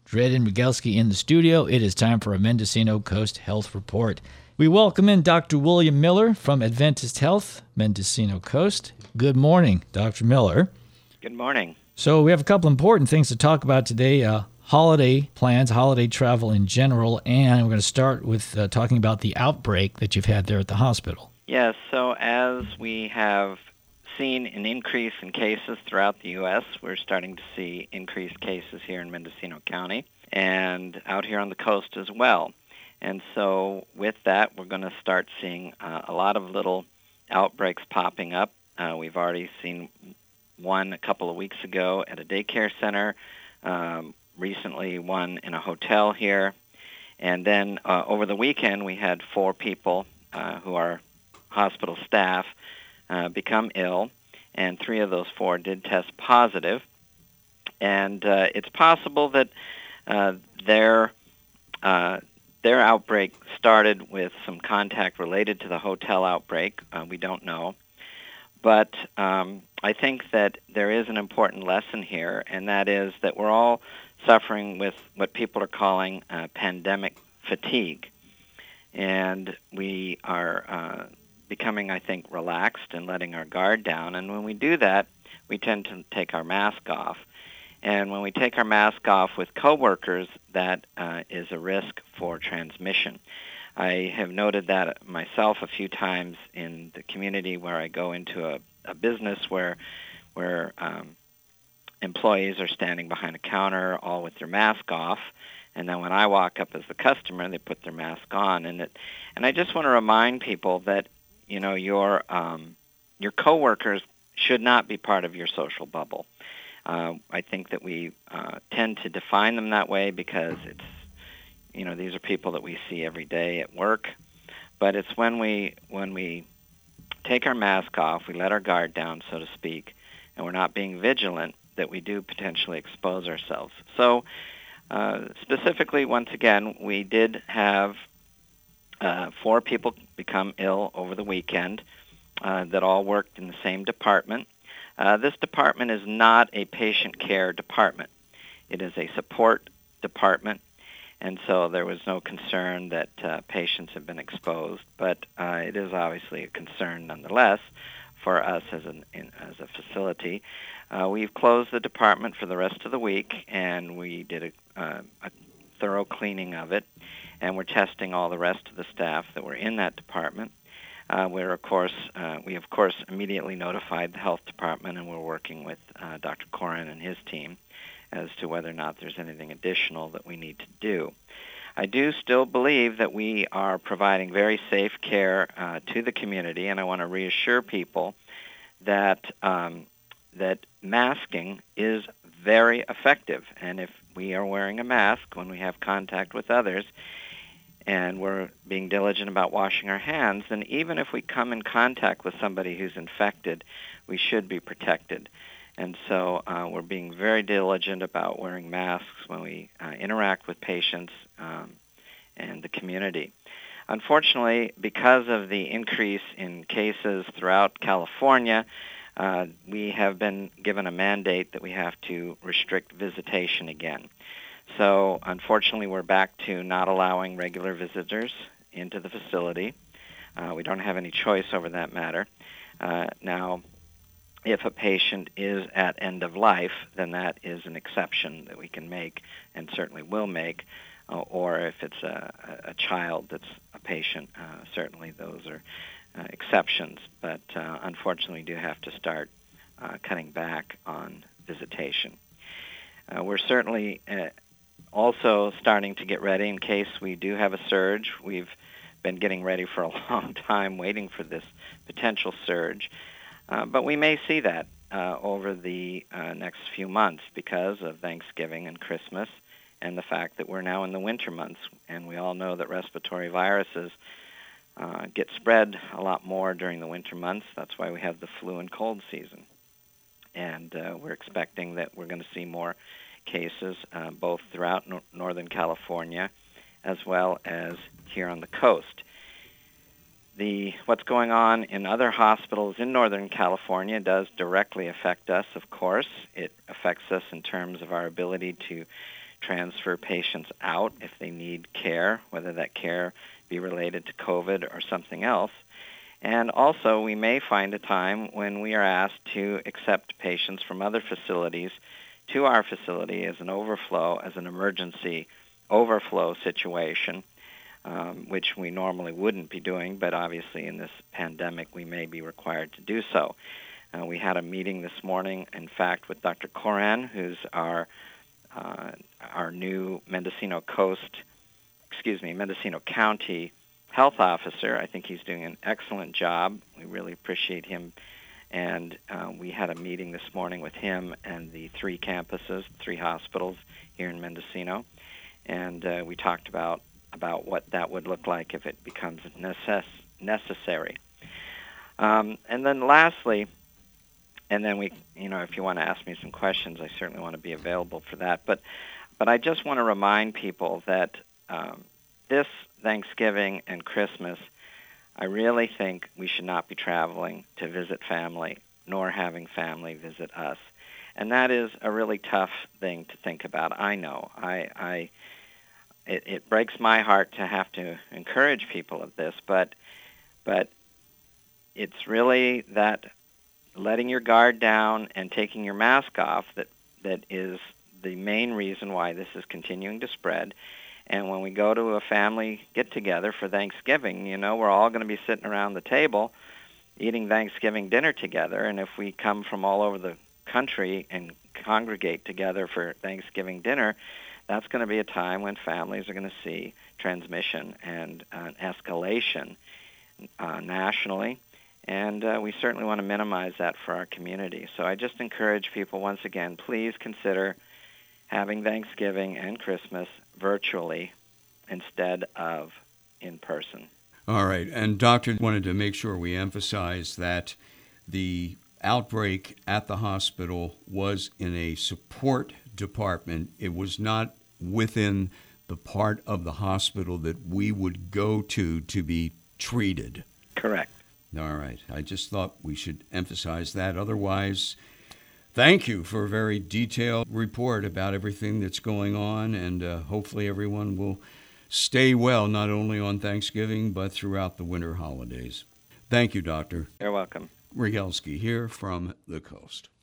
Dredd and Migelski in the studio. It is time for a Mendocino Coast Health Report. We welcome in Dr. William Miller from Adventist Health, Mendocino Coast. Good morning, Dr. Miller. Good morning. So we have a couple important things to talk about today. Holiday plans, holiday travel in general, and we're going to start with talking about the outbreak that you've had there at the hospital. Yes, so as we have seen an increase in cases throughout the U.S., we're starting to see increased cases here in Mendocino County and out here on the coast as well. And so with that, we're going to start seeing a lot of little outbreaks popping up. We've already seen one a couple of weeks ago at a daycare center, recently one in a hotel here. And then over the weekend, we had 4 people who are hospital staff become ill, and 3 of those 4 did test positive. And it's possible that their outbreak started with some contact related to the hotel outbreak. We don't know. But I think that there is an important lesson here, and that is that we're all suffering with what people are calling pandemic fatigue. And we are becoming, I think, relaxed and letting our guard down. And when we do that, we tend to take our mask off. And when we take our mask off with coworkers, that is a risk for transmission. I have noted that myself a few times in the community where I go into a business where employees are standing behind a counter all with their mask off, and then when I walk up as the customer, they put their mask on. And I just want to remind people that your coworkers should not be part of your social bubble. I think that we tend to define them that way because these are people that we see every day at work. But it's when we take our mask off, we let our guard down, so to speak, and we're not being vigilant, that we do potentially expose ourselves. So specifically, once again, we did have 4 people become ill over the weekend that all worked in the same department. This department is not a patient care department. It is a support department, and so there was no concern that patients have been exposed, but it is obviously a concern nonetheless for us as a facility. We've closed the department for the rest of the week, and we did a thorough cleaning of it, and we're testing all the rest of the staff that were in that department. We of course immediately notified the health department, and we're working with Dr. Corin and his team as to whether or not there's anything additional that we need to do. I do still believe that we are providing very safe care to the community, and I want to reassure people that that masking is very effective. And if we are wearing a mask when we have contact with others, and we're being diligent about washing our hands, then even if we come in contact with somebody who's infected, we should be protected. And so we're being very diligent about wearing masks when we interact with patients and the community. Unfortunately, because of the increase in cases throughout California, we have been given a mandate that we have to restrict visitation again. So unfortunately, we're back to not allowing regular visitors into the facility. We don't have any choice over that matter. Now, if a patient is at end of life, then that is an exception that we can make and certainly will make. Or if it's a child that's a patient, certainly those are exceptions. But unfortunately, we do have to start cutting back on visitation. We're certainly also starting to get ready in case we do have a surge. We've been getting ready for a long time, waiting for this potential surge. But we may see that over the next few months because of Thanksgiving and Christmas and the fact that we're now in the winter months. And we all know that respiratory viruses get spread a lot more during the winter months. That's why we have the flu and cold season. And we're expecting that we're going to see more cases both throughout Northern California as well as here on the coast. What's going on in other hospitals in Northern California does directly affect us, of course. It affects us in terms of our ability to transfer patients out if they need care, whether that care be related to COVID or something else. And also, we may find a time when we are asked to accept patients from other facilities to our facility as an overflow, as an emergency overflow situation, which we normally wouldn't be doing, but obviously in this pandemic we may be required to do so. We had a meeting this morning, in fact, with Dr. Coran, who's our new Mendocino County health officer. I think he's doing an excellent job. We really appreciate him. And we had a meeting this morning with him and the 3 campuses, 3 hospitals here in Mendocino. And we talked about what that would look like if it becomes necessary. And then lastly, and then we, if you want to ask me some questions, I certainly want to be available for that. But I just want to remind people that this Thanksgiving and Christmas, I really think we should not be traveling to visit family, nor having family visit us. And that is a really tough thing to think about. I know. It breaks my heart to have to encourage people of this, but it's really that letting your guard down and taking your mask off that is the main reason why this is continuing to spread. And when we go to a family get-together for Thanksgiving, we're all going to be sitting around the table eating Thanksgiving dinner together. And if we come from all over the country and congregate together for Thanksgiving dinner, that's going to be a time when families are going to see transmission and an escalation nationally. And we certainly want to minimize that for our community. So I just encourage people, once again, please consider having Thanksgiving and Christmas virtually instead of in person. All right. And Doctor wanted to make sure we emphasize that the outbreak at the hospital was in a support department. It was not within the part of the hospital that we would go to be treated. Correct. All right. I just thought we should emphasize that. Otherwise, thank you for a very detailed report about everything that's going on, and hopefully everyone will stay well, not only on Thanksgiving, but throughout the winter holidays. Thank you, Doctor. You're welcome. Rygelski here from the Coast.